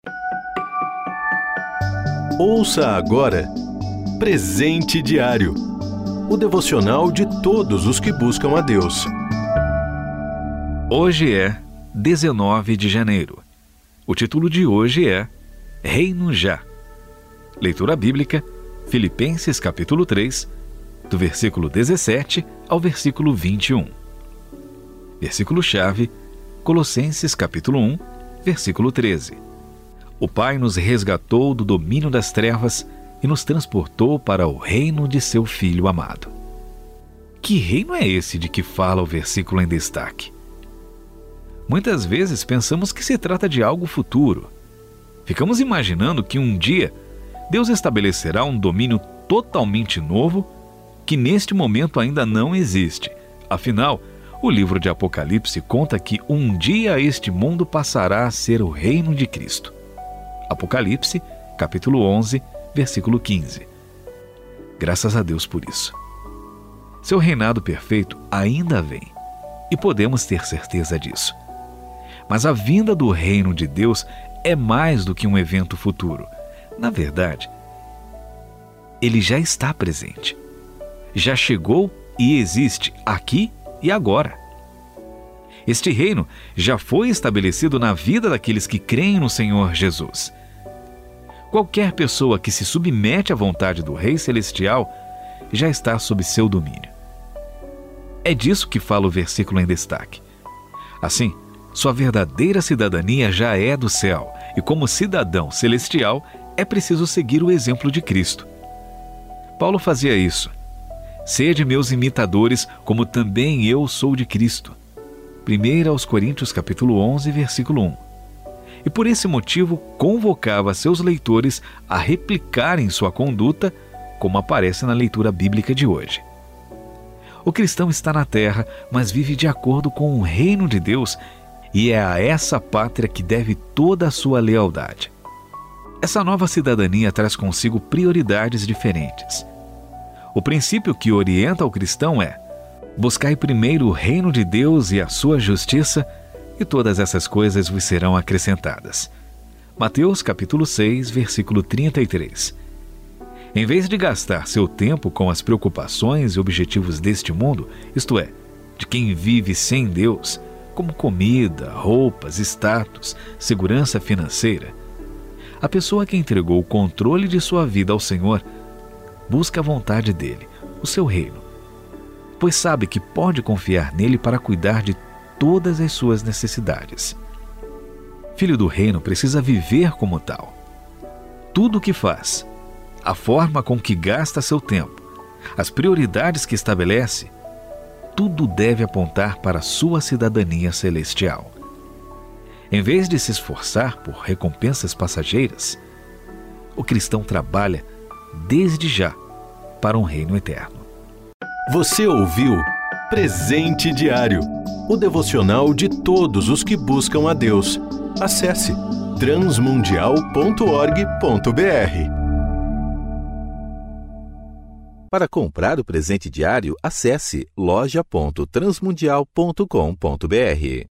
Ouça agora Presente Diário, o devocional de todos os que buscam a Deus. Hoje é 19 de janeiro. O título de hoje é Reino Já. Leitura bíblica, Filipenses capítulo 3, do versículo 17 ao versículo 21. Versículo-chave, Colossenses capítulo 1, versículo 13. O Pai nos resgatou do domínio das trevas e nos transportou para o reino de seu Filho amado. Que reino é esse de que fala o versículo em destaque? Muitas vezes pensamos que se trata de algo futuro. Ficamos imaginando que um dia Deus estabelecerá um domínio totalmente novo que neste momento ainda não existe. Afinal, o livro de Apocalipse conta que um dia este mundo passará a ser o reino de Cristo. Apocalipse, capítulo 11, versículo 15. Graças a Deus por isso. Seu reinado perfeito ainda vem, e podemos ter certeza disso. Mas a vinda do reino de Deus é mais do que um evento futuro. Na verdade, ele já está presente. Já chegou e existe aqui e agora. Este reino já foi estabelecido na vida daqueles que creem no Senhor Jesus. Qualquer pessoa que se submete à vontade do Rei Celestial já está sob seu domínio. É disso que fala o versículo em destaque. Assim, sua verdadeira cidadania já é do céu, e como cidadão celestial, é preciso seguir o exemplo de Cristo. Paulo fazia isso. Sede meus imitadores, como também eu sou de Cristo. 1 aos Coríntios capítulo 11, versículo 1. E por esse motivo convocava seus leitores a replicarem sua conduta, como aparece na leitura bíblica de hoje. O cristão está na terra, mas vive de acordo com o reino de Deus, e é a essa pátria que deve toda a sua lealdade. Essa nova cidadania traz consigo prioridades diferentes. O princípio que orienta o cristão é: buscai primeiro o reino de Deus e a sua justiça, e todas essas coisas vos serão acrescentadas. Mateus capítulo 6, versículo 33. Em vez de gastar seu tempo com as preocupações e objetivos deste mundo, isto é, de quem vive sem Deus, como comida, roupas, status, segurança financeira, a pessoa que entregou o controle de sua vida ao Senhor busca a vontade dele, o seu reino, pois sabe que pode confiar nele para cuidar de todas as suas necessidades. Filho do reino precisa viver como tal. Tudo o que faz, a forma com que gasta seu tempo, as prioridades que estabelece, tudo deve apontar para a sua cidadania celestial. Em vez de se esforçar por recompensas passageiras, o cristão trabalha desde já para um reino eterno. Você ouviu Presente Diário, o devocional de todos os que buscam a Deus. Acesse transmundial.org.br. Para comprar o presente diário, acesse loja.transmundial.com.br.